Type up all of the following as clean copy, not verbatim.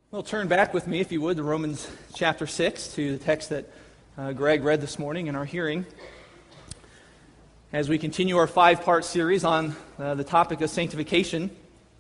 Well, turn back with me, if you would, to Romans chapter 6, to the text that Greg read this morning in our hearing, as we continue our 5-part series on the topic of sanctification,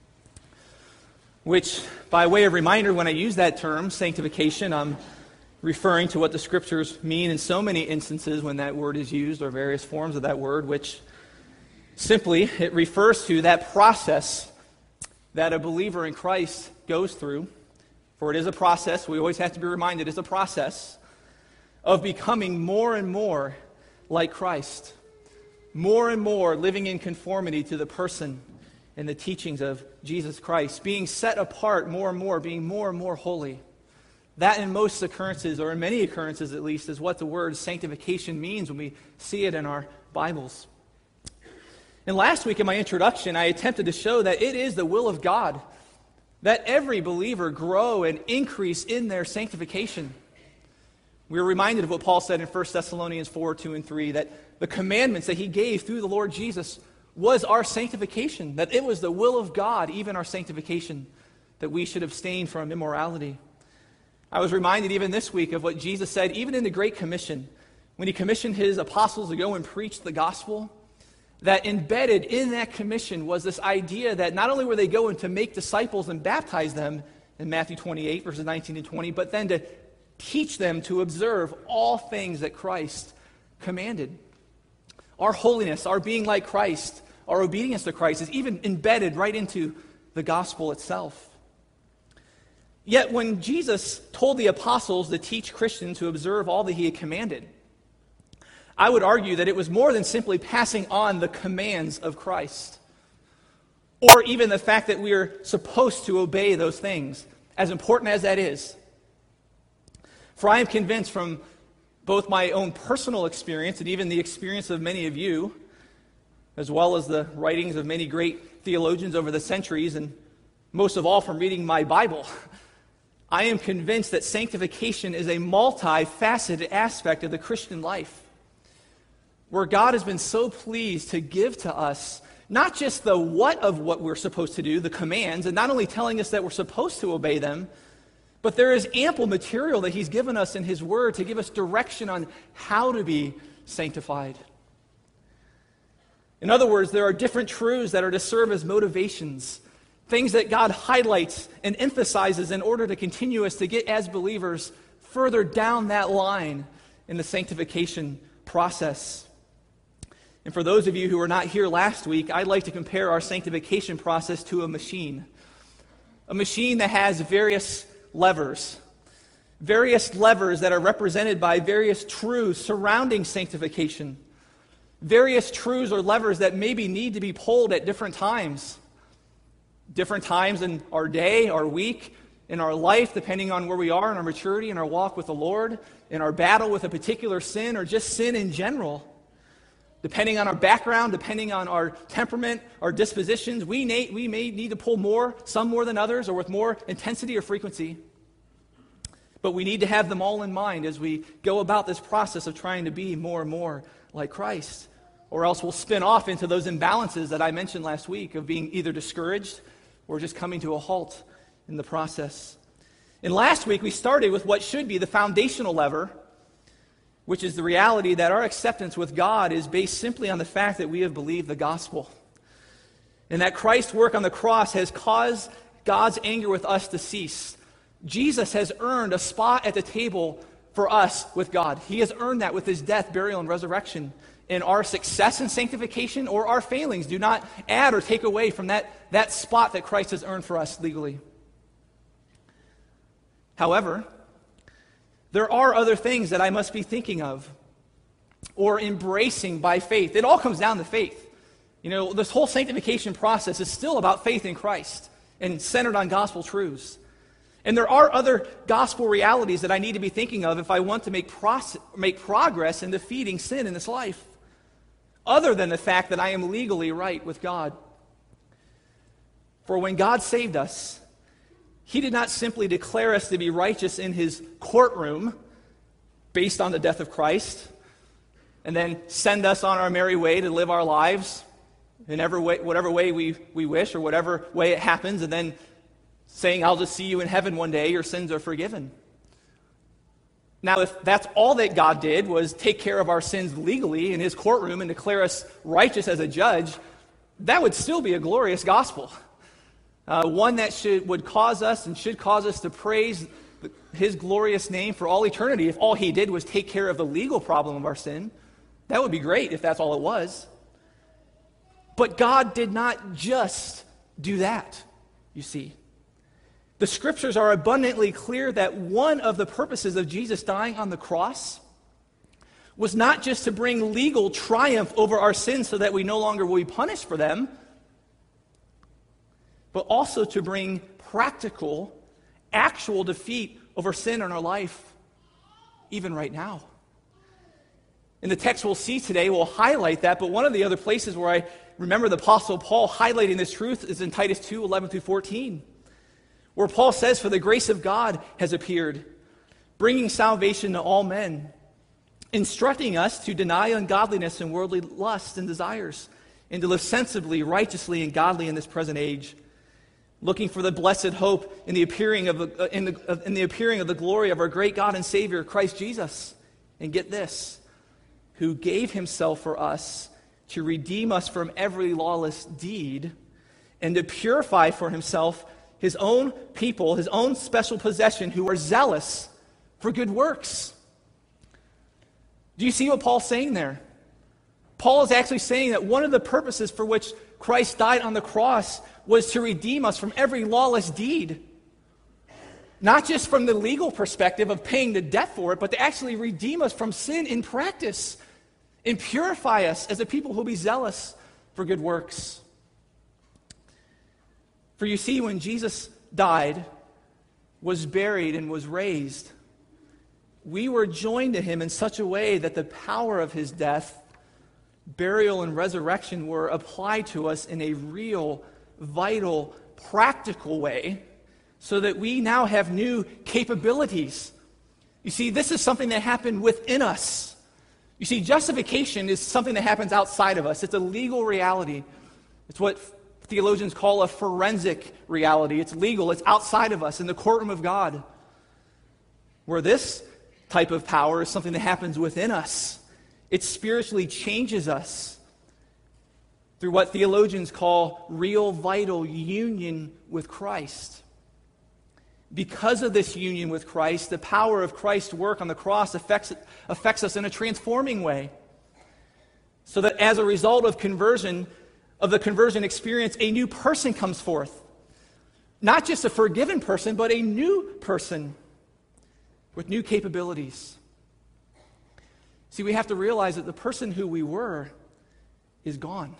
which, by way of reminder, when I use that term, sanctification, I'm referring to what the Scriptures mean in so many instances when that word is used, or various forms of that word, which simply, it refers to that process that a believer in Christ goes through. For it is a process, we always have to be reminded, it's a process of becoming more and more like Christ. More and more living in conformity to the person and the teachings of Jesus Christ. Being set apart more and more, being more and more holy. That in most occurrences, or in many occurrences at least, is what the word sanctification means when we see it in our Bibles. And last week in my introduction, I attempted to show that it is the will of God that every believer grow and increase in their sanctification. We were reminded of what Paul said in 1 Thessalonians 4, 2 and 3, that the commandments that he gave through the Lord Jesus was our sanctification, that it was the will of God, even our sanctification, that we should abstain from immorality. I was reminded even this week of what Jesus said, even in the Great Commission, when he commissioned his apostles to go and preach the gospel, that embedded in that commission was this idea that not only were they going to make disciples and baptize them in Matthew 28, verses 19 and 20, but then to teach them to observe all things that Christ commanded. Our holiness, our being like Christ, our obedience to Christ is even embedded right into the gospel itself. Yet when Jesus told the apostles to teach Christians to observe all that he had commanded, I would argue that it was more than simply passing on the commands of Christ, or even the fact that we are supposed to obey those things, as important as that is. For I am convinced from both my own personal experience and even the experience of many of you, as well as the writings of many great theologians over the centuries, and most of all from reading my Bible, I am convinced that sanctification is a multifaceted aspect of the Christian life, where God has been so pleased to give to us not just the what of what we're supposed to do, the commands, and not only telling us that we're supposed to obey them, but there is ample material that he's given us in his word to give us direction on how to be sanctified. In other words, there are different truths that are to serve as motivations, things that God highlights and emphasizes in order to continue us to get as believers further down that line in the sanctification process. And for those of you who were not here last week, I'd like to compare our sanctification process to a machine that has various levers that are represented by various truths surrounding sanctification, various truths or levers that maybe need to be pulled at different times in our day, our week, in our life, depending on where we are in our maturity, in our walk with the Lord, in our battle with a particular sin, or just sin in general. Depending on our background, depending on our temperament, our dispositions, we may need to pull more, some more than others, or with more intensity or frequency. But we need to have them all in mind as we go about this process of trying to be more and more like Christ. Or else we'll spin off into those imbalances that I mentioned last week of being either discouraged or just coming to a halt in the process. And last week we started with what should be the foundational lever, which is the reality that our acceptance with God is based simply on the fact that we have believed the gospel. And that Christ's work on the cross has caused God's anger with us to cease. Jesus has earned a spot at the table for us with God. He has earned that with his death, burial, and resurrection. And our success in sanctification or our failings do not add or take away from that spot that Christ has earned for us legally. However, there are other things that I must be thinking of or embracing by faith. It all comes down to faith. You know, this whole sanctification process is still about faith in Christ and centered on gospel truths. And there are other gospel realities that I need to be thinking of if I want to make progress in defeating sin in this life, other than the fact that I am legally right with God. For when God saved us, he did not simply declare us to be righteous in his courtroom based on the death of Christ and then send us on our merry way to live our lives in whatever way we wish or whatever way it happens, and then saying, I'll just see you in heaven one day, your sins are forgiven. Now, if that's all that God did was take care of our sins legally in his courtroom and declare us righteous as a judge, that would still be a glorious gospel. One that would cause us and should cause us to praise his glorious name for all eternity. If all he did was take care of the legal problem of our sin, that would be great if that's all it was. But God did not just do that, you see. The scriptures are abundantly clear that one of the purposes of Jesus dying on the cross was not just to bring legal triumph over our sins so that we no longer will be punished for them, but also to bring practical, actual defeat over sin in our life, even right now. In the text we'll see today, we'll highlight that, but one of the other places where I remember the Apostle Paul highlighting this truth is in Titus 2, 11 through 14, where Paul says, "For the grace of God has appeared, bringing salvation to all men, instructing us to deny ungodliness and worldly lusts and desires, and to live sensibly, righteously, and godly in this present age, looking for the blessed hope in the appearing of the glory of our great God and Savior, Christ Jesus." And get this, "who gave himself for us to redeem us from every lawless deed, and to purify for himself his own people, his own special possession, who are zealous for good works." Do you see what Paul's saying there? Paul is actually saying that one of the purposes for which Christ died on the cross was to redeem us from every lawless deed. Not just from the legal perspective of paying the debt for it, but to actually redeem us from sin in practice and purify us as a people who will be zealous for good works. For you see, when Jesus died, was buried, and was raised, we were joined to him in such a way that the power of his death, burial, and resurrection were applied to us in a real, vital, practical way, so that we now have new capabilities. You see, this is something that happened within us. You see, justification is something that happens outside of us. It's a legal reality. It's what theologians call a forensic reality. It's legal. It's outside of us in the courtroom of God. Where this type of power is something that happens within us. It spiritually changes us through what theologians call real, vital union with Christ. Because of this union with Christ, the power of Christ's work on the cross affects us in a transforming way. So that as a result of the conversion experience, a new person comes forth. Not just a forgiven person, but a new person with new capabilities. See, we have to realize that the person who we were is gone.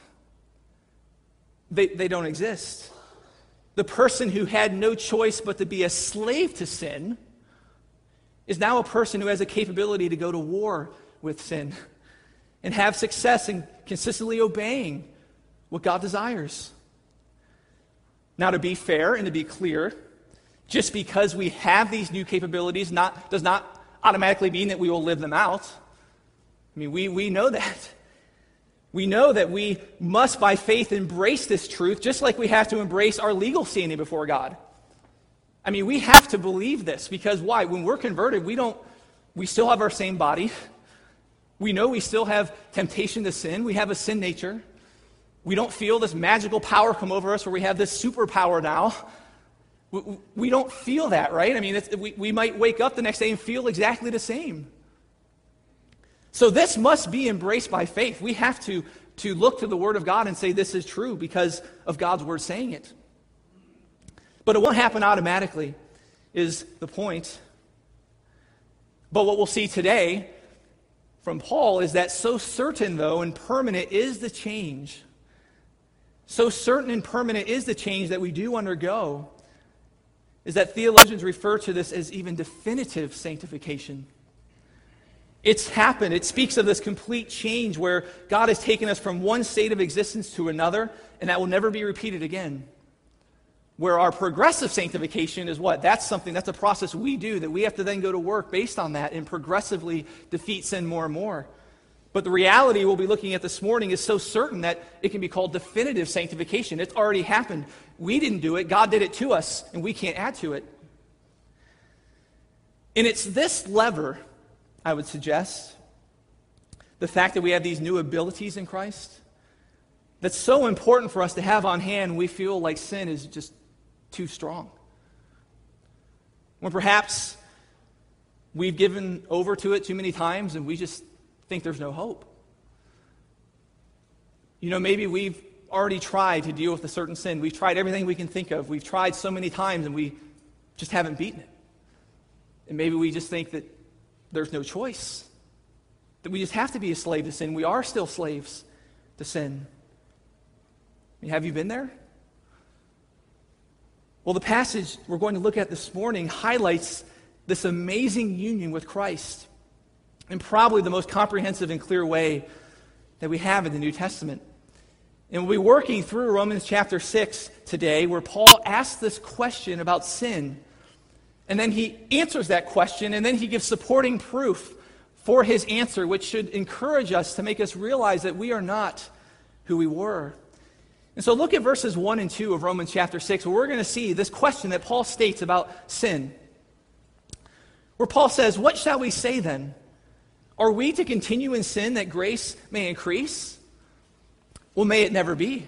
They don't exist. The person who had no choice but to be a slave to sin is now a person who has a capability to go to war with sin and have success in consistently obeying what God desires. Now, to be fair and to be clear, just because we have these new capabilities does not automatically mean that we will live them out. I mean, we know that. We know that we must, by faith, embrace this truth, just like we have to embrace our legal standing before God. I mean, we have to believe this, because why? When we're converted, we still have our same body. We know we still have temptation to sin. We have a sin nature. We don't feel this magical power come over us where we have this superpower now. We don't feel that, right? I mean, we might wake up the next day and feel exactly the same. So this must be embraced by faith. We have to look to the Word of God and say this is true because of God's Word saying it. But it won't happen automatically, is the point. But what we'll see today from Paul is that so certain, though, and permanent is the change. So certain and permanent is the change that we do undergo, is that theologians refer to this as even definitive sanctification. It's happened. It speaks of this complete change where God has taken us from one state of existence to another, and that will never be repeated again. Where our progressive sanctification is what? That's a process we do that we have to then go to work based on that and progressively defeat sin more and more. But the reality we'll be looking at this morning is so certain that it can be called definitive sanctification. It's already happened. We didn't do it. God did it to us, and we can't add to it. And it's this lever, I would suggest, the fact that we have these new abilities in Christ, that's so important for us to have on hand when we feel like sin is just too strong. When perhaps we've given over to it too many times and we just think there's no hope. Maybe we've already tried to deal with a certain sin. We've tried everything we can think of. We've tried so many times and we just haven't beaten it. And maybe we just think that there's no choice, that we just have to be a slave to sin. We are still slaves to sin. Have you been there? Well, the passage we're going to look at this morning highlights this amazing union with Christ in probably the most comprehensive and clear way that we have in the New Testament. And we'll be working through Romans chapter 6 today, where Paul asks this question about sin. And then he answers that question, and then he gives supporting proof for his answer, which should encourage us to make us realize that we are not who we were. And so look at verses 1 and 2 of Romans chapter 6, where we're going to see this question that Paul states about sin. Where Paul says, "What shall we say then? Are we to continue in sin that grace may increase? Well, may it never be."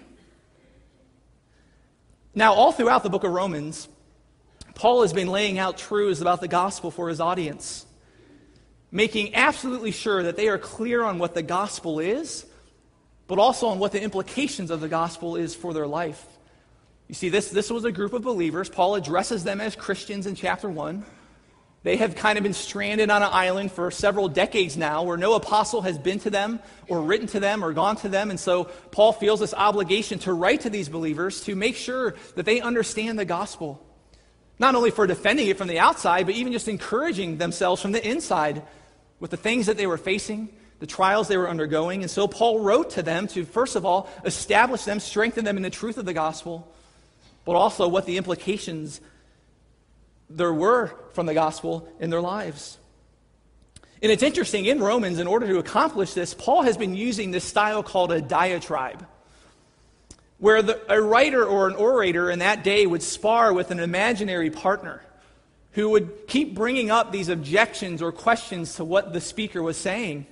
Now, all throughout the book of Romans, Paul has been laying out truths about the gospel for his audience, making absolutely sure that they are clear on what the gospel is, but also on what the implications of the gospel is for their life. You see, this was a group of believers. Paul addresses them as Christians in chapter 1. They have kind of been stranded on an island for several decades now, where no apostle has been to them or written to them or gone to them. And so Paul feels this obligation to write to these believers to make sure that they understand the gospel. Not only for defending it from the outside, but even just encouraging themselves from the inside with the things that they were facing, the trials they were undergoing. And so Paul wrote to them to, first of all, establish them, strengthen them in the truth of the gospel, but also what the implications there were from the gospel in their lives. And it's interesting, in Romans, in order to accomplish this, Paul has been using this style called a diatribe, where a writer or an orator in that day would spar with an imaginary partner who would keep bringing up these objections or questions to what the speaker was saying.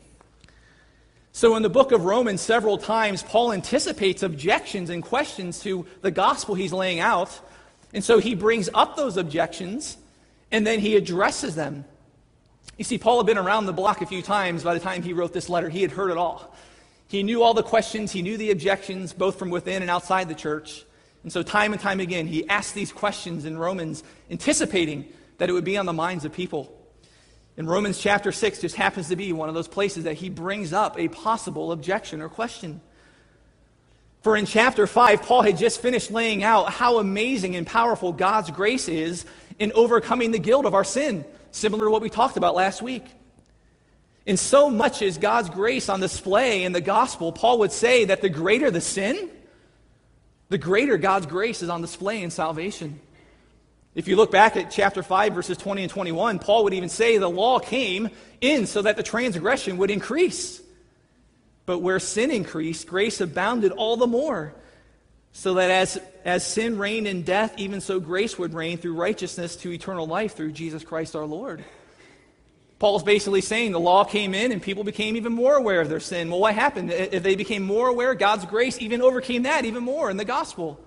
So in the book of Romans, several times, Paul anticipates objections and questions to the gospel he's laying out. And so he brings up those objections, and then he addresses them. You see, Paul had been around the block a few times by the time he wrote this letter. He had heard it all. He knew all the questions. He knew the objections, both from within and outside the church. And so time and time again, he asked these questions in Romans, anticipating that it would be on the minds of people. And Romans chapter 6 just happens to be one of those places that he brings up a possible objection or question. For in chapter 5, Paul had just finished laying out how amazing and powerful God's grace is in overcoming the guilt of our sin, similar to what we talked about last week. And so much is God's grace on display in the gospel, Paul would say that the greater the sin, the greater God's grace is on display in salvation. If you look back at chapter 5, verses 20 and 21, Paul would even say the law came in so that the transgression would increase. But where sin increased, grace abounded all the more, so that as sin reigned in death, even so grace would reign through righteousness to eternal life through Jesus Christ our Lord. Paul's basically saying the law came in and people became even more aware of their sin. Well, what happened? If they became more aware, God's grace even overcame that even more in the gospel.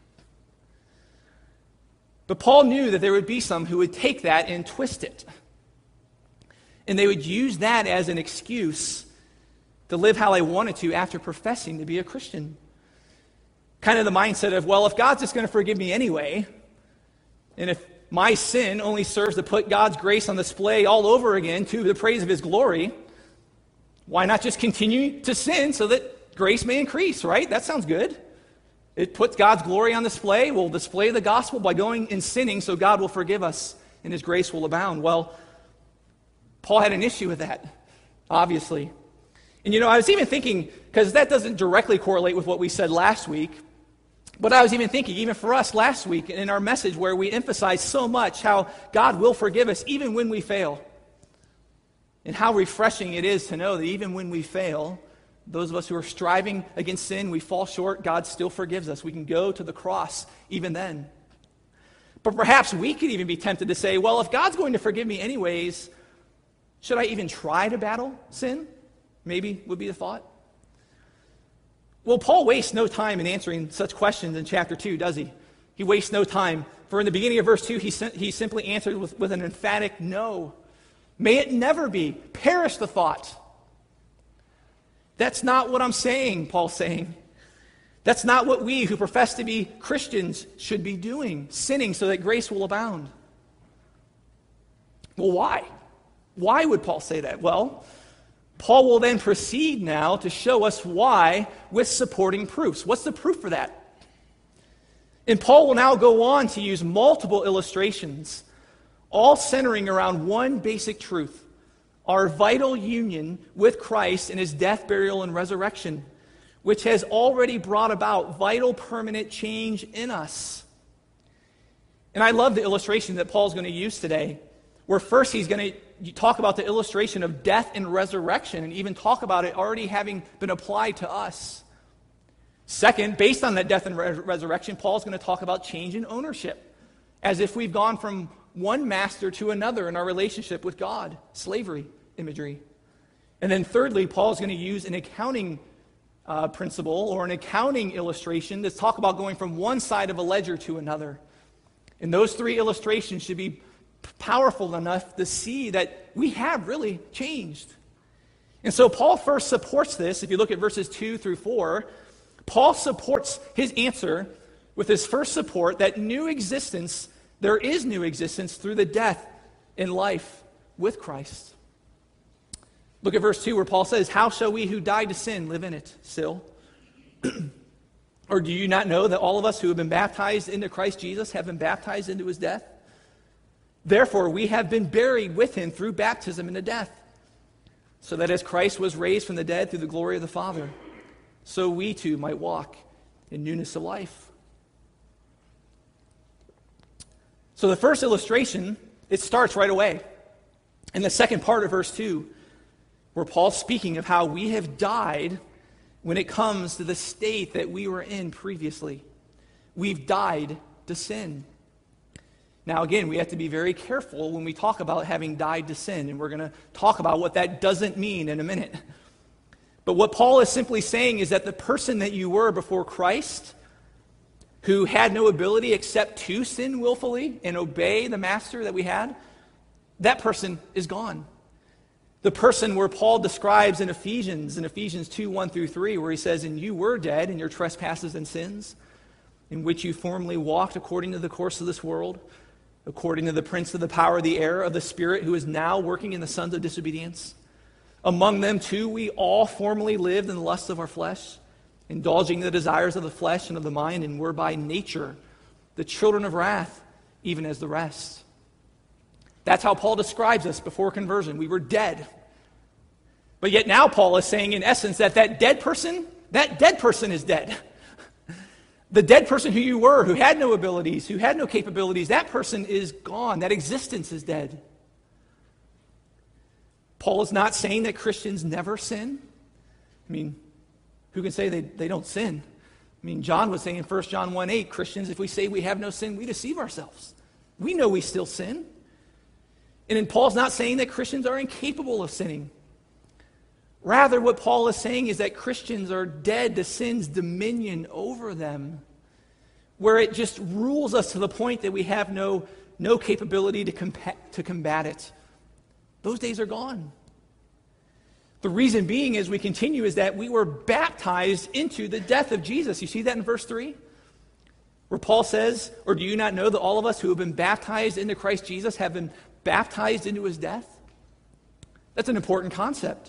But Paul knew that there would be some who would take that and twist it. And they would use that as an excuse to live how they wanted to after professing to be a Christian. Kind of the mindset of, well, if God's just going to forgive me anyway, and if my sin only serves to put God's grace on display all over again to the praise of his glory, why not just continue to sin so that grace may increase, right? That sounds good. It puts God's glory on display. We'll display the gospel by going and sinning so God will forgive us and his grace will abound. Well, Paul had an issue with that, obviously. And I was even thinking, because that doesn't directly correlate with what we said last week, but I was even thinking, even for us last week in our message where we emphasized so much how God will forgive us even when we fail. And how refreshing it is to know that even when we fail, those of us who are striving against sin, we fall short, God still forgives us. We can go to the cross even then. But perhaps we could even be tempted to say, well, if God's going to forgive me anyways, should I even try to battle sin? Maybe would be the thought. Well, Paul wastes no time in answering such questions in chapter 2, does he? He wastes no time. For in the beginning of verse 2, he simply answered with an emphatic no. May it never be. Perish the thought. That's not what I'm saying, Paul's saying. That's not what we who profess to be Christians should be doing, sinning so that grace will abound. Well, why? Why would Paul say that? Well, Paul will then proceed now to show us why with supporting proofs. What's the proof for that? And Paul will now go on to use multiple illustrations, all centering around one basic truth: our vital union with Christ in his death, burial, and resurrection, which has already brought about vital, permanent change in us. And I love the illustration that Paul's going to use today, where first he's going to talk about the illustration of death and resurrection, and even talk about it already having been applied to us. Second, based on that death and resurrection, Paul's going to talk about change in ownership, as if we've gone from one master to another in our relationship with God, slavery imagery. And then thirdly, Paul's going to use an accounting principle or an accounting illustration to talk about going from one side of a ledger to another. And those three illustrations should be powerful enough to see that we have really changed. And so Paul first supports this. If you look at verses 2 through 4, Paul supports his answer with his first support that there is new existence through the death in life with Christ. Look at verse 2 where Paul says, "How shall we who died to sin live in it still? Or do you not know that all of us who have been baptized into Christ Jesus have been baptized into his death? Therefore, we have been buried with him through baptism into death, so that as Christ was raised from the dead through the glory of the Father, so we too might walk in newness of life." So the first illustration, it starts right away in the second part of verse 2, where Paul's speaking of how we have died when it comes to the state that we were in previously. We've died to sin. Now again, we have to be very careful when we talk about having died to sin, and we're going to talk about what that doesn't mean in a minute. But what Paul is simply saying is that the person that you were before Christ, who had no ability except to sin willfully and obey the master that we had, that person is gone. The person where Paul describes in Ephesians 2, 1 through 3, where he says, "And you were dead in your trespasses and sins, in which you formerly walked according to the course of this world, according to the prince of the power of the air, of the spirit who is now working in the sons of disobedience. Among them too we all formerly lived in the lusts of our flesh, indulging the desires of the flesh and of the mind, and were by nature the children of wrath, even as the rest." That's how Paul describes us before conversion. We were dead. But yet now Paul is saying in essence that dead person is dead. The dead person who you were, who had no abilities, who had no capabilities, that person is gone. That existence is dead. Paul is not saying that Christians never sin. I mean, who can say they don't sin? I mean, John was saying in 1 John 1:8, Christians, if we say we have no sin, we deceive ourselves. We know we still sin. And then Paul's not saying that Christians are incapable of sinning. Rather, what Paul is saying is that Christians are dead to sin's dominion over them, where it just rules us to the point that we have no capability to combat it. Those days are gone. The reason being, as we continue, is that we were baptized into the death of Jesus. You see that in verse 3? Where Paul says, "Or do you not know that all of us who have been baptized into Christ Jesus have been baptized into his death?" That's an important concept.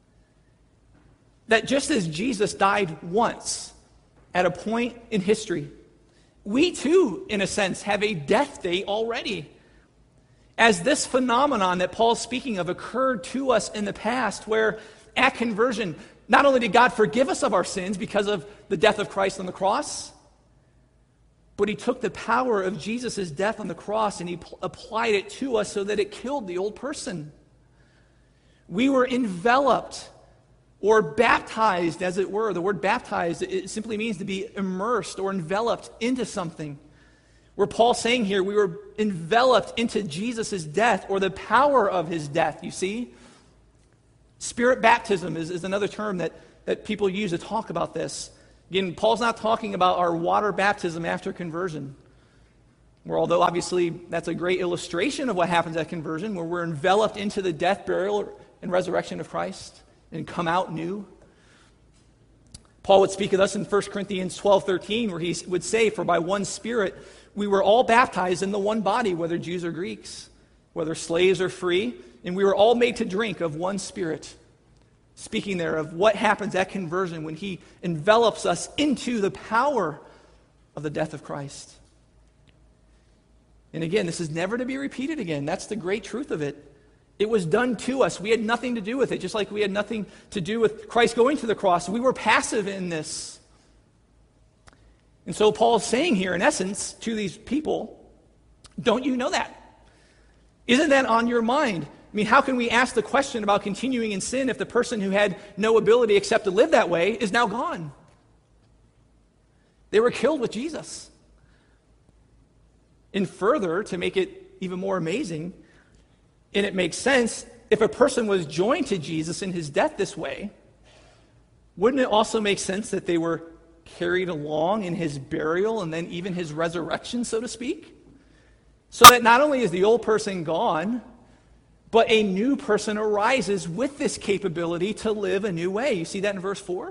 That just as Jesus died once at a point in history, we too, in a sense, have a death date already. As this phenomenon that Paul's speaking of occurred to us in the past, where at conversion, not only did God forgive us of our sins because of the death of Christ on the cross, but he took the power of Jesus' death on the cross and he applied it to us so that it killed the old person. We were enveloped or baptized, as it were. The word baptized, it simply means to be immersed or enveloped into something. Where Paul's saying here, we were enveloped into Jesus' death or the power of his death, you see? Spirit baptism is another term that people use to talk about this. Again, Paul's not talking about our water baptism after conversion, where although obviously that's a great illustration of what happens at conversion, where we're enveloped into the death, burial, and resurrection of Christ and come out new. Paul would speak of us in 1 Corinthians 12:13, where he would say, "For by one Spirit we were all baptized in the one body, whether Jews or Greeks, whether slaves or free, and we were all made to drink of one Spirit." Speaking there of what happens at conversion when he envelops us into the power of the death of Christ. And again, this is never to be repeated again. That's the great truth of it. It was done to us. We had nothing to do with it, just like we had nothing to do with Christ going to the cross. We were passive in this. And so Paul's saying here, in essence, to these people, don't you know that? Isn't that on your mind? I mean, how can we ask the question about continuing in sin if the person who had no ability except to live that way is now gone? They were killed with Jesus. And further, to make it even more amazing, and it makes sense, if a person was joined to Jesus in his death this way, wouldn't it also make sense that they were carried along in his burial and then even his resurrection, so to speak? So that not only is the old person gone, but a new person arises with this capability to live a new way. You see that in verse 4?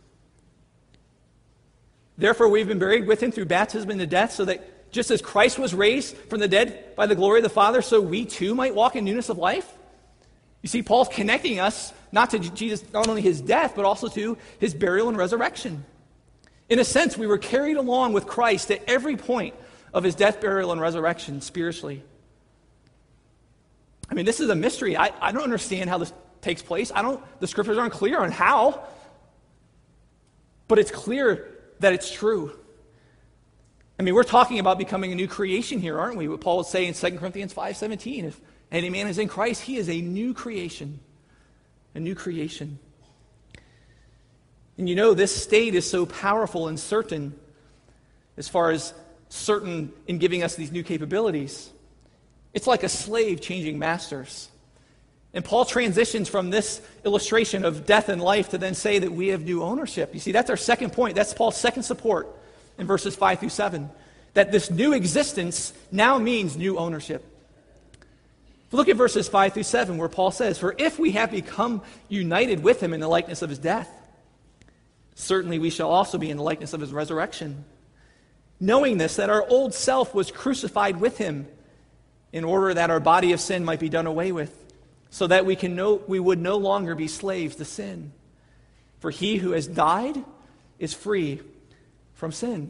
Therefore, we've been buried with him through baptism into death, so that just as Christ was raised from the dead by the glory of the Father, so we too might walk in newness of life. You see, Paul's connecting us not to Jesus, not only his death, but also to his burial and resurrection. In a sense, we were carried along with Christ at every point of his death, burial, and resurrection spiritually. I mean, this is a mystery. I don't understand how this takes place. The scriptures aren't clear on how. But it's clear that it's true. I mean, we're talking about becoming a new creation here, aren't we? What Paul would say in 2 Corinthians 5:17, if any man is in Christ, he is a new creation. A new creation. And you know, this state is so powerful and certain as far as certain in giving us these new capabilities. It's like a slave changing masters. And Paul transitions from this illustration of death and life to then say that we have new ownership. You see, that's our second point. That's Paul's second support in verses 5 through 7. That this new existence now means new ownership. Look at verses 5 through 7 where Paul says, "For if we have become united with him in the likeness of his death, certainly we shall also be in the likeness of his resurrection. Knowing this, that our old self was crucified with him, in order that our body of sin might be done away with, so that we would no longer be slaves to sin. For he who has died is free from sin."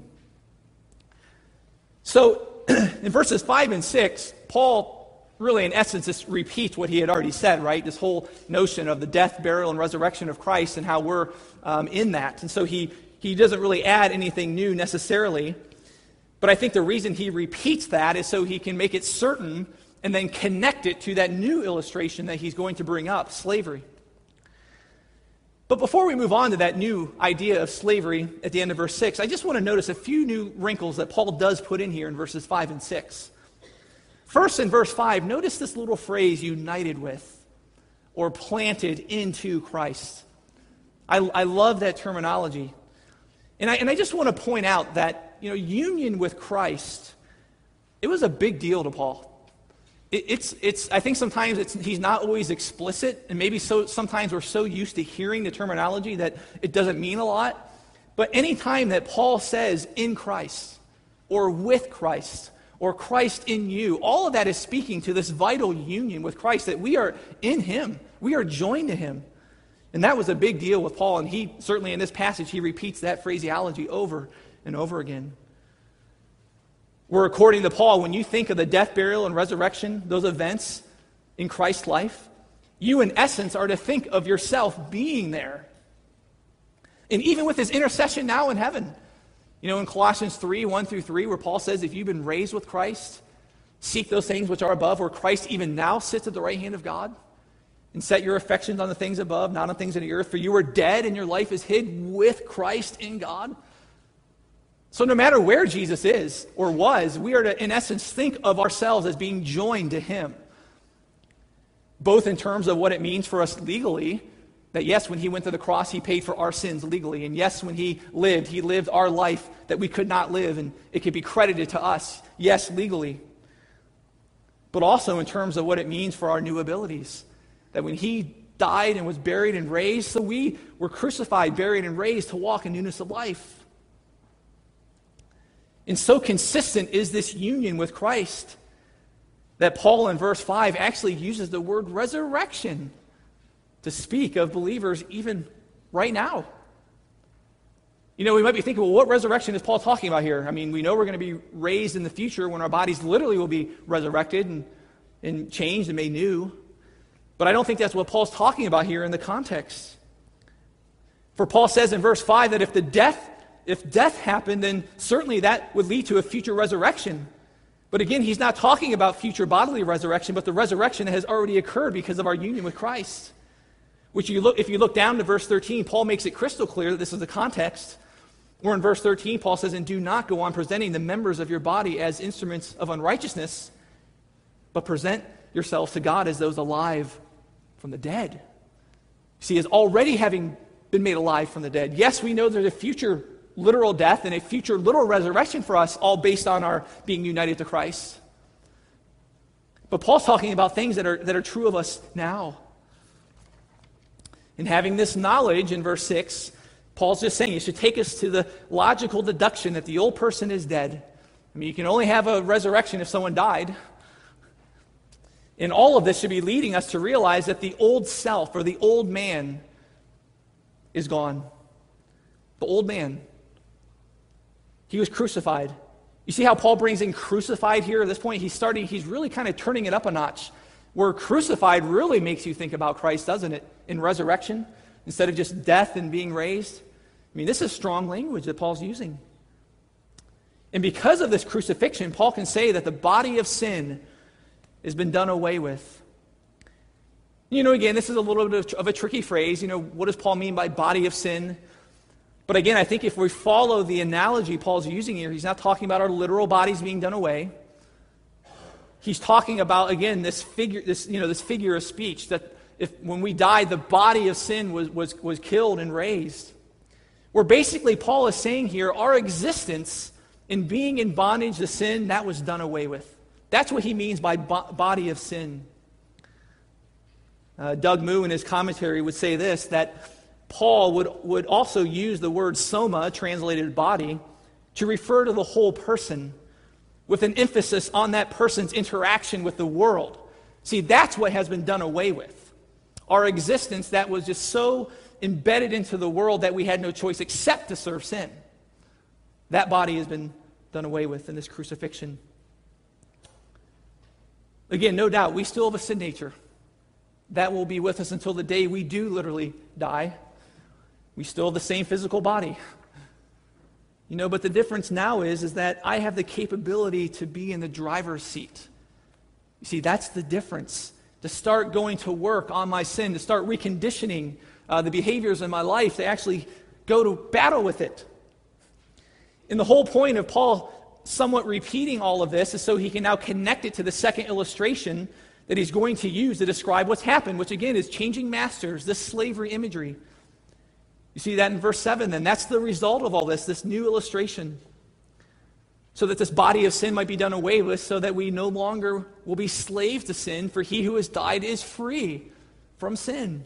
So, in verses 5 and 6, Paul really, in essence, just repeats what he had already said, right? This whole notion of the death, burial, and resurrection of Christ and how we're in that. And so he doesn't really add anything new necessarily. But I think the reason he repeats that is so he can make it certain and then connect it to that new illustration that he's going to bring up, slavery. But before we move on to that new idea of slavery at the end of verse 6, I just want to notice a few new wrinkles that Paul does put in here in verses 5 and 6. First, in verse 5, notice this little phrase, united with, or planted into Christ. I love that terminology. And I just want to point out that, union with Christ, it was a big deal to Paul. I think sometimes he's not always explicit, and maybe sometimes we're so used to hearing the terminology that it doesn't mean a lot. But anytime that Paul says in Christ, or with Christ, or Christ in you, all of that is speaking to this vital union with Christ, that we are in him. We are joined to him. And that was a big deal with Paul, and he certainly in this passage, he repeats that phraseology over and over again. Where according to Paul, when you think of the death, burial, and resurrection, those events in Christ's life, you in essence are to think of yourself being there. And even with his intercession now in heaven, in Colossians 3, 1 through 3, where Paul says, if you've been raised with Christ, seek those things which are above, where Christ even now sits at the right hand of God. and set your affections on the things above, not on things of the earth, for you are dead and your life is hid with Christ in God. So no matter where Jesus is or was, we are to, in essence, think of ourselves as being joined to him, both in terms of what it means for us legally, that yes, when he went to the cross, he paid for our sins legally, and yes, when he lived our life that we could not live, and it could be credited to us, yes, legally, but also in terms of what it means for our new abilities. That when he died and was buried and raised, so we were crucified, buried, and raised to walk in newness of life. And so consistent is this union with Christ that Paul in verse 5 actually uses the word resurrection to speak of believers even right now. You know, we might be thinking, well, what resurrection is Paul talking about here? I mean, we know we're going to be raised in the future when our bodies literally will be resurrected and changed and made new. But I don't think that's what Paul's talking about here in the context. For Paul says in verse 5 that if death happened, then certainly that would lead to a future resurrection. But again, he's not talking about future bodily resurrection, but the resurrection that has already occurred because of our union with Christ. Which if you look down to verse 13, Paul makes it crystal clear that this is the context. Where in verse 13, Paul says, and do not go on presenting the members of your body as instruments of unrighteousness, but present yourselves to God as those alive from the dead. See, as already having been made alive from the dead. Yes, we know there's a future literal death and a future literal resurrection for us, all based on our being united to Christ. But Paul's talking about things that are true of us now. And having this knowledge in verse 6, Paul's just saying it should take us to the logical deduction that the old person is dead. I mean, you can only have a resurrection if someone died. And all of this should be leading us to realize that the old self or the old man is gone. The old man. He was crucified. You see how Paul brings in crucified here at this point? He's really kind of turning it up a notch. Where crucified really makes you think about Christ, doesn't it? In resurrection, instead of just death and being raised. I mean, this is strong language that Paul's using. And because of this crucifixion, Paul can say that the body of sin has been done away with. You know, again, this is a little bit of a tricky phrase. You know, what does Paul mean by body of sin? But again, I think if we follow the analogy Paul's using here, he's not talking about our literal bodies being done away. He's talking about, again, this figure of speech, that if when we died, the body of sin was killed and raised. Where basically Paul is saying here, our existence in being in bondage to sin, that was done away with. That's what he means by body of sin. Doug Moo in his commentary would say this, that Paul would also use the word soma, translated body, to refer to the whole person, with an emphasis on that person's interaction with the world. See, that's what has been done away with. Our existence that was just so embedded into the world that we had no choice except to serve sin. That body has been done away with in this crucifixion. Again, no doubt, we still have a sin nature. That will be with us until the day we do literally die. We still have the same physical body. You know, but the difference now is that I have the capability to be in the driver's seat. You see, that's the difference. To start going to work on my sin, to start reconditioning the behaviors in my life, to actually go to battle with it. And the whole point of Paul somewhat repeating all of this is so he can now connect it to the second illustration that he's going to use to describe what's happened, which again is changing masters, this slavery imagery. You see that in verse 7 then. That's the result of all this new illustration. So that this body of sin might be done away with, so that we no longer will be slaves to sin, for he who has died is free from sin.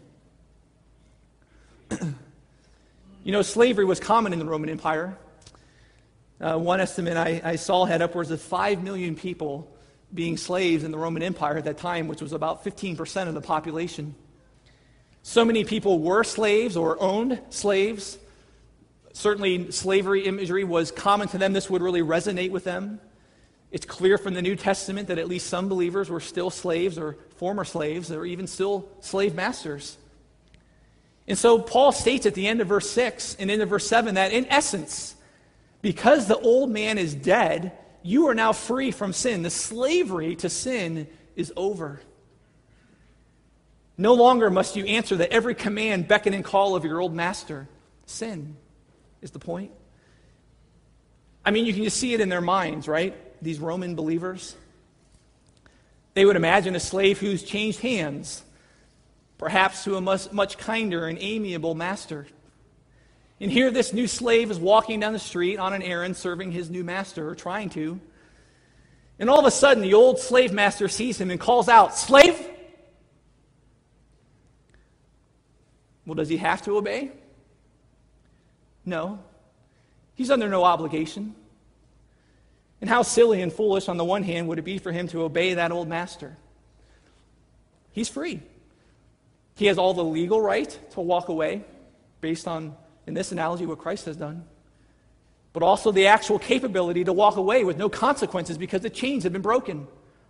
You know, slavery was common in the Roman Empire. One estimate I saw had upwards of 5 million people being slaves in the Roman Empire at that time, which was about 15% of the population. So many people were slaves or owned slaves. Certainly, slavery imagery was common to them. This would really resonate with them. It's clear from the New Testament that at least some believers were still slaves or former slaves or even still slave masters. And so Paul states at the end of verse 6 and into verse 7 that in essence, because the old man is dead, you are now free from sin. The slavery to sin is over. No longer must you answer that every command, beckon, and call of your old master. Sin is the point. I mean, you can just see it in their minds, right? These Roman believers. They would imagine a slave who's changed hands, perhaps to a much kinder and amiable master. And here this new slave is walking down the street on an errand, serving his new master, or trying to. And all of a sudden, the old slave master sees him and calls out, "Slave!" Well, does he have to obey? No. He's under no obligation. And how silly and foolish on the one hand would it be for him to obey that old master? He's free. He has all the legal right to walk away based on, in this analogy, what Christ has done. But also the actual capability to walk away with no consequences because the chains have been broken.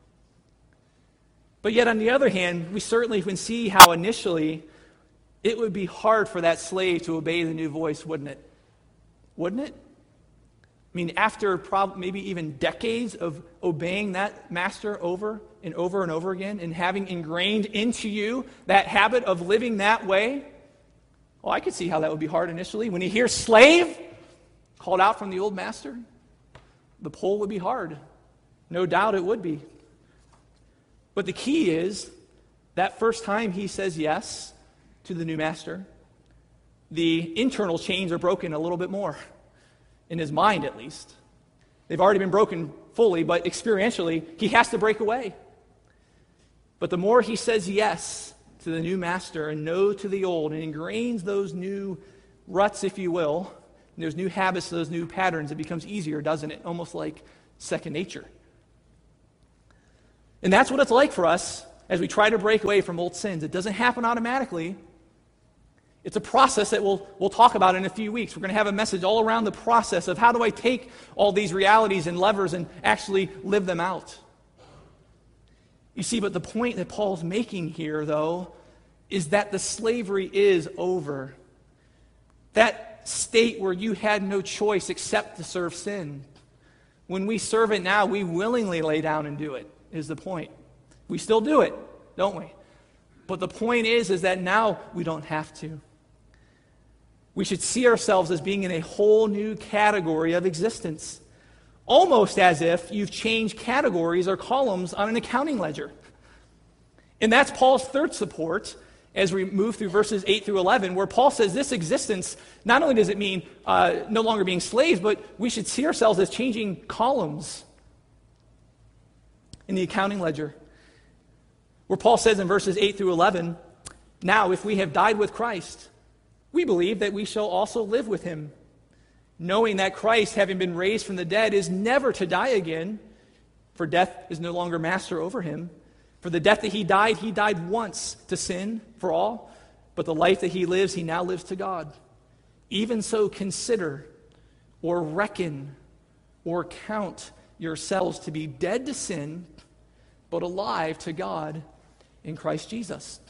But yet on the other hand, we certainly can see how initially it would be hard for that slave to obey the new voice, wouldn't it? Wouldn't it? I mean, after maybe even decades of obeying that master over and over and over again and having ingrained into you that habit of living that way, well, I could see how that would be hard initially. When you hear slave called out from the old master, the pull would be hard. No doubt it would be. But the key is that first time he says yes to the new master, the internal chains are broken a little bit more. In his mind, at least. They've already been broken fully, but experientially, he has to break away. But the more he says yes to the new master and no to the old, and ingrains those new ruts, if you will, and those new habits, those new patterns, it becomes easier, doesn't it? Almost like second nature. And that's what it's like for us as we try to break away from old sins. It doesn't happen automatically. It's a process that we'll talk about in a few weeks. We're going to have a message all around the process of how do I take all these realities and levers and actually live them out. You see, but the point that Paul's making here, though, is that the slavery is over. That state where you had no choice except to serve sin. When we serve it now, we willingly lay down and do it, is the point. We still do it, don't we? But the point is that now we don't have to. We should see ourselves as being in a whole new category of existence, almost as if you've changed categories or columns on an accounting ledger. And that's Paul's third support as we move through verses 8 through 11, where Paul says this existence, not only does it mean no longer being slaves, but we should see ourselves as changing columns in the accounting ledger. Where Paul says in verses 8 through 11, "Now if we have died with Christ, we believe that we shall also live with him, knowing that Christ, having been raised from the dead, is never to die again, for death is no longer master over him. For the death that he died once to sin for all, but the life that he now lives to God. Even so consider or reckon or count yourselves to be dead to sin, but alive to God in Christ Jesus."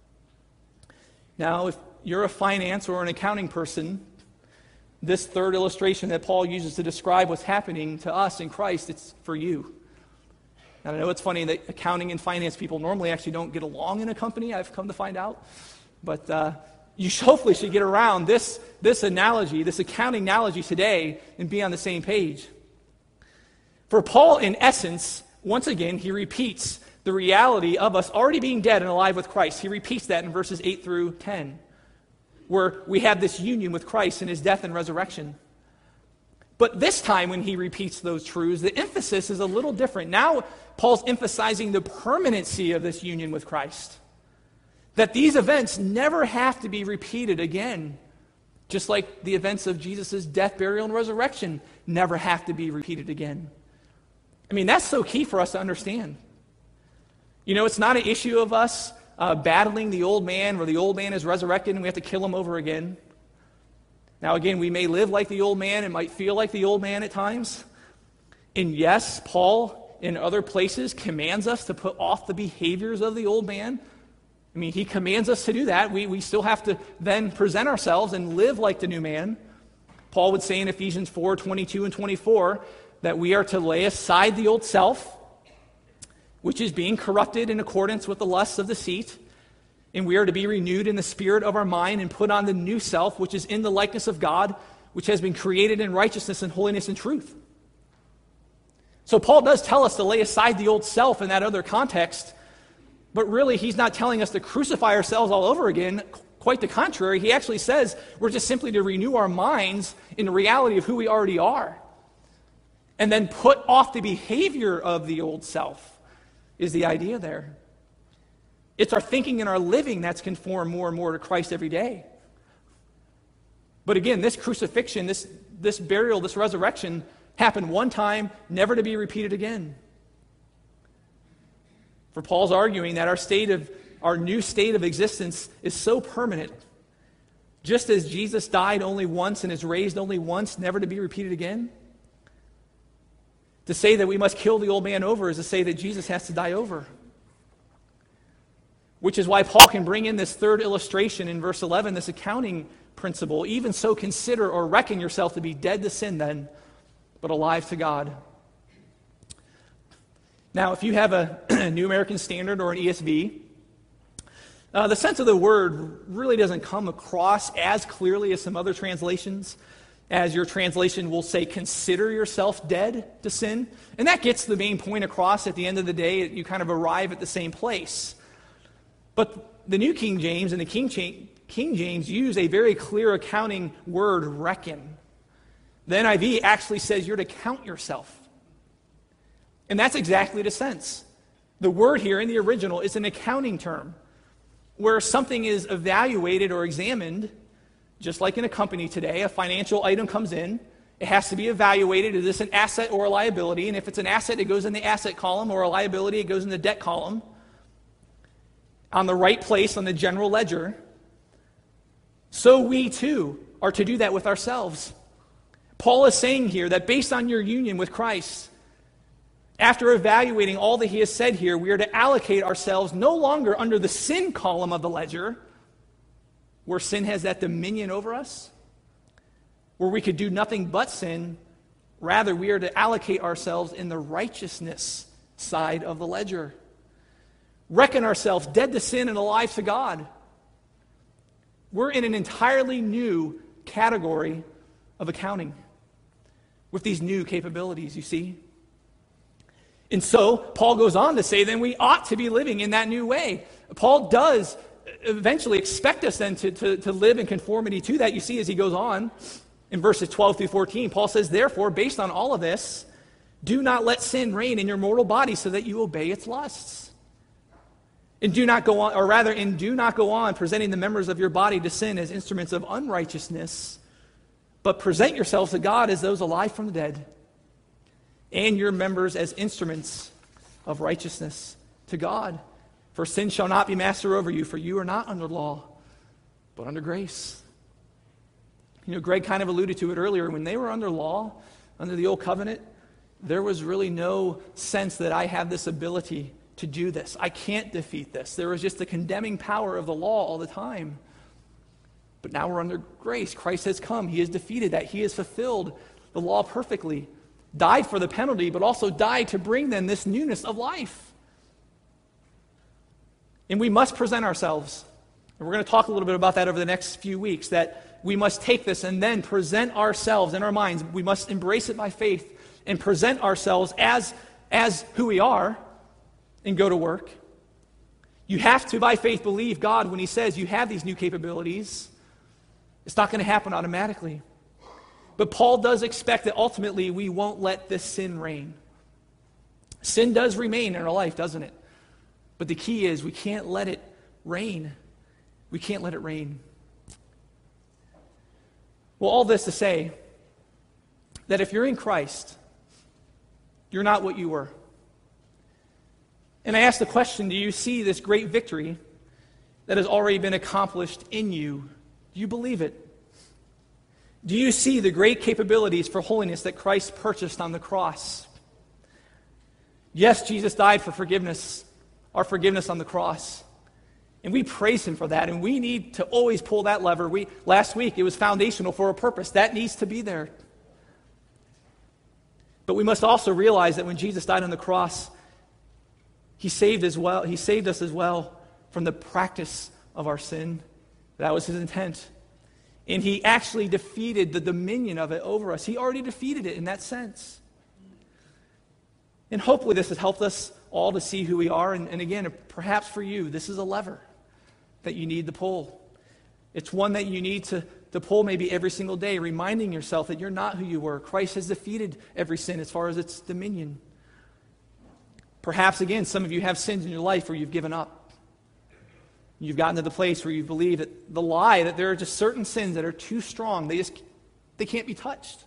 Now, if you're a finance or an accounting person, this third illustration that Paul uses to describe what's happening to us in Christ, it's for you. And I know it's funny that accounting and finance people normally actually don't get along in a company, I've come to find out. But you hopefully should get around this analogy, this accounting analogy today, and be on the same page. For Paul, in essence, once again, he repeats the reality of us already being dead and alive with Christ. He repeats that in verses 8 through 10. Where we have this union with Christ in his death and resurrection. But this time when he repeats those truths, the emphasis is a little different. Now Paul's emphasizing the permanency of this union with Christ. That these events never have to be repeated again. Just like the events of Jesus' death, burial, and resurrection never have to be repeated again. I mean, that's so key for us to understand. You know, it's not an issue of us battling the old man, where the old man is resurrected and we have to kill him over again. Now again, we may live like the old man and might feel like the old man at times. And yes, Paul in other places commands us to put off the behaviors of the old man. I mean, he commands us to do that. We still have to then present ourselves and live like the new man. Paul would say in Ephesians 4:22 and 24 that we are to lay aside the old self, which is being corrupted in accordance with the lusts of deceit, And we are to be renewed in the spirit of our mind and put on the new self, which is in the likeness of God, which has been created in righteousness and holiness and truth. So Paul does tell us to lay aside the old self in that other context, but really he's not telling us to crucify ourselves all over again. Quite the contrary. He actually says we're just simply to renew our minds in the reality of who we already are. And then put off the behavior of the old self is the idea there. It's our thinking and our living that's conformed more and more to Christ every day. But again, this crucifixion, this burial, this resurrection happened one time, never to be repeated again. For Paul's arguing that our new state of existence is so permanent. Just as Jesus died only once and is raised only once, never to be repeated again. To say that we must kill the old man over is to say that Jesus has to die over. Which is why Paul can bring in this third illustration in verse 11, this accounting principle. Even so, consider or reckon yourself to be dead to sin then, but alive to God. Now, if you have a New American Standard or an ESV, the sense of the word really doesn't come across as clearly as some other translations. As your translation will say, consider yourself dead to sin. And that gets the main point across. At the end of the day, you kind of arrive at the same place. But the New King James and the King James use a very clear accounting word, reckon. The NIV actually says you're to count yourself. And that's exactly the sense. The word here in the original is an accounting term, where something is evaluated or examined. Just like in a company today, a financial item comes in. It has to be evaluated. Is this an asset or a liability? And if it's an asset, it goes in the asset column, or a liability, it goes in the debt column. On the right place on the general ledger. So we too are to do that with ourselves. Paul is saying here that based on your union with Christ, after evaluating all that he has said here, we are to allocate ourselves no longer under the sin column of the ledger, where sin has that dominion over us, where we could do nothing but sin. Rather, we are to allocate ourselves in the righteousness side of the ledger. Reckon ourselves dead to sin and alive to God. We're in an entirely new category of accounting with these new capabilities, you see. And so, Paul goes on to say, then we ought to be living in that new way. Paul does eventually expect us then to live in conformity to that. You see, as he goes on in verses 12 through 14, Paul says, therefore, based on all of this, do not let sin reign in your mortal body so that you obey its lusts. And do not go on presenting the members of your body to sin as instruments of unrighteousness, but present yourselves to God as those alive from the dead, and your members as instruments of righteousness to God. For sin shall not be master over you, for you are not under law, but under grace. You know, Greg kind of alluded to it earlier. When they were under law, under the old covenant, there was really no sense that I have this ability to do this. I can't defeat this. There was just the condemning power of the law all the time. But now we're under grace. Christ has come. He has defeated that. He has fulfilled the law perfectly. Died for the penalty, but also died to bring them this newness of life. And we must present ourselves. And we're going to talk a little bit about that over the next few weeks, that we must take this and then present ourselves in our minds. We must embrace it by faith and present ourselves as who we are and go to work. You have to, by faith, believe God when he says you have these new capabilities. It's not going to happen automatically. But Paul does expect that ultimately we won't let this sin reign. Sin does remain in our life, doesn't it? But the key is we can't let it reign. We can't let it reign. Well, all this to say that if you're in Christ, you're not what you were. And I ask the question, do you see this great victory that has already been accomplished in you? Do you believe it? Do you see the great capabilities for holiness that Christ purchased on the cross? Yes, Jesus died for forgiveness, our forgiveness on the cross. And we praise him for that, and we need to always pull that lever. Last week, it was foundational for a purpose. That needs to be there. But we must also realize that when Jesus died on the cross, he saved us as well from the practice of our sin. That was his intent. And he actually defeated the dominion of it over us. He already defeated it in that sense. And hopefully this has helped us all to see who we are. And again, perhaps for you, this is a lever that you need to pull. It's one that you need to pull maybe every single day, reminding yourself that you're not who you were. Christ has defeated every sin as far as its dominion. Perhaps, again, some of you have sins in your life where you've given up. You've gotten to the place where you believe that the lie that there are just certain sins that are too strong, they can't be touched.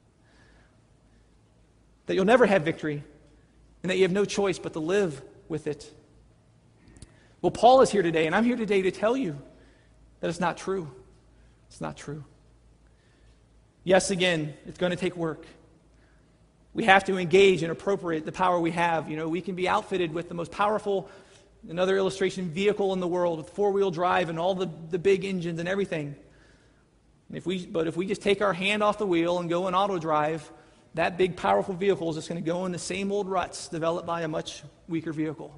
That you'll never have victory, and that you have no choice but to live with it. Well, Paul is here today, and I'm here today to tell you that it's not true. It's not true. Yes, again, it's going to take work. We have to engage and appropriate the power we have. You know, we can be outfitted with the most powerful, another illustration, vehicle in the world with four-wheel drive and all the big engines and everything. And if we just take our hand off the wheel and go in auto drive, that big, powerful vehicle is just going to go in the same old ruts developed by a much weaker vehicle.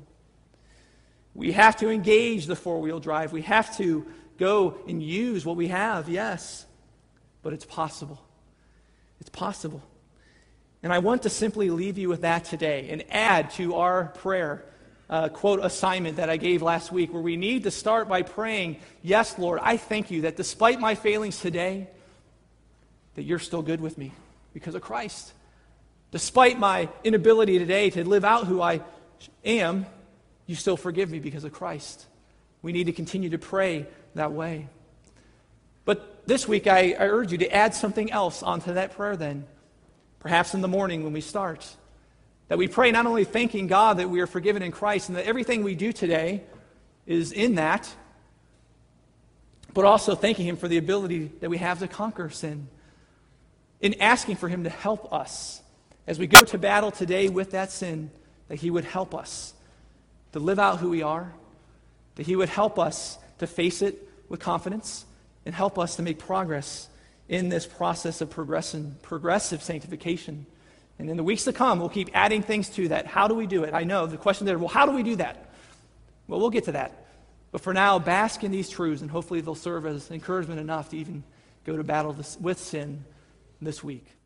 We have to engage the four-wheel drive. We have to go and use what we have, yes. But it's possible. It's possible. And I want to simply leave you with that today and add to our prayer quote assignment that I gave last week, where we need to start by praying, yes, Lord, I thank you that despite my failings today, that you're still good with me because of Christ. Despite my inability today to live out who I am, you still forgive me because of Christ. We need to continue to pray that way. But this week, I urge you to add something else onto that prayer then. Perhaps in the morning when we start. That we pray not only thanking God that we are forgiven in Christ and that everything we do today is in that, but also thanking Him for the ability that we have to conquer sin. In asking for Him to help us as we go to battle today with that sin, that He would help us to live out who we are, that He would help us to face it with confidence and help us to make progress in this process of progressive sanctification. And in the weeks to come, we'll keep adding things to that. How do we do it? I know the question there, well, how do we do that? Well, we'll get to that. But for now, bask in these truths, and hopefully they'll serve as encouragement enough to even go to battle with sin this week.